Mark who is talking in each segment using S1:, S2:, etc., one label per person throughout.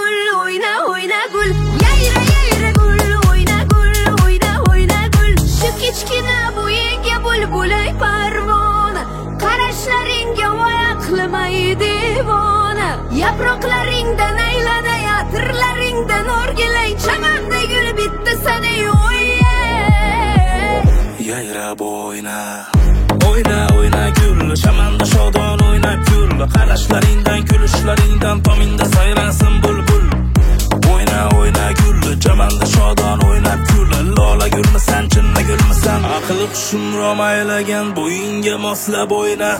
S1: gul, o'yna o'yna gul. Yayra yayra gul, o'yna gul, o'yna o'yna gul. Shu kichkina bo'yiga bulbulay parvona, qarashlaringga voy aqlimay devona. Yaproqlaringdan aylanay, atirlaringdan o'rgilay, chamanda gul bitti sana
S2: yayrab o'yna. O'yna o'yna gul, chamanda shodon o'ynab gul. Qarashlaringdan, kulishlaringdan tomingda sayransin bulbul. O'yna o'yna gul, chamanda shodon o'ynab gul. Lola gulmisan, chinna gulmisan, aqli hushim romaylagan bo'yinga moslab o'yna.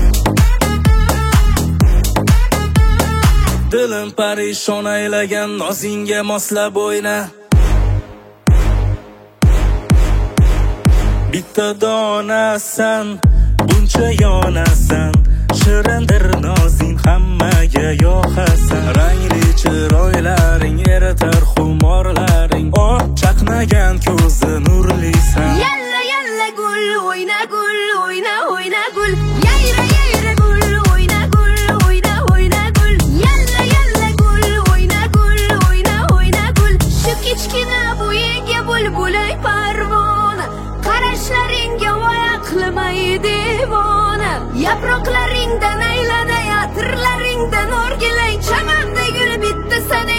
S2: Dilim parishon aylagan nozingga moslab o'yna. Bitta donasan, buncha yonasan, shirindir nozing, hammaga yoqasan. Rangli chiroylaring eritar xumorlaring, chaqnagan ko'zi nurlisan.
S1: Yalla yalla gul, o'yna gul, o'yna o'yna gul. Yayra yayra gul, o'yna gul, o'yna o'yna gul. Yalla yalla gul, o'yna gul, o'yna o'yna gul. Shu kichkina bo'yiga bulbulay parvona, qarashlaringga voy aqlimay devona. Yaproqlaringdan aylanay, atirlaringdan o'rgilay, chamanda gul bitti sana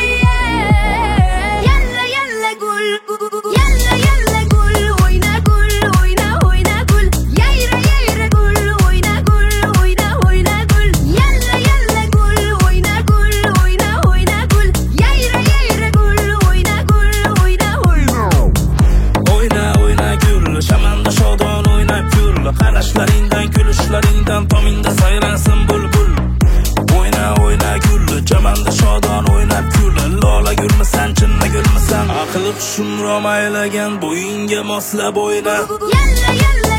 S1: yalla yalla gul, yalla yalla gul, o'yna gul, o'yna o'yna gul. Yayra yayra gul, o'yna gul, o'yna o'yna gul. Yalla yalla gul, o'yna gul, o'yna o'yna gul. Yayra yayra gul, o'yna gul, o'yna o'yna.
S2: O'yna o'yna gul, chamanda shodon o'ynab gul. Qarashlaringdan, kulishlaringdan tomingda sayransin bulbul. O'yna o'yna gul, chamanda shodon o'ynab gul. Lola gulmisan, chinna gulmisan, aqli hushim romaylagan bo'yinga moslab o'yna.
S1: Yalla yalla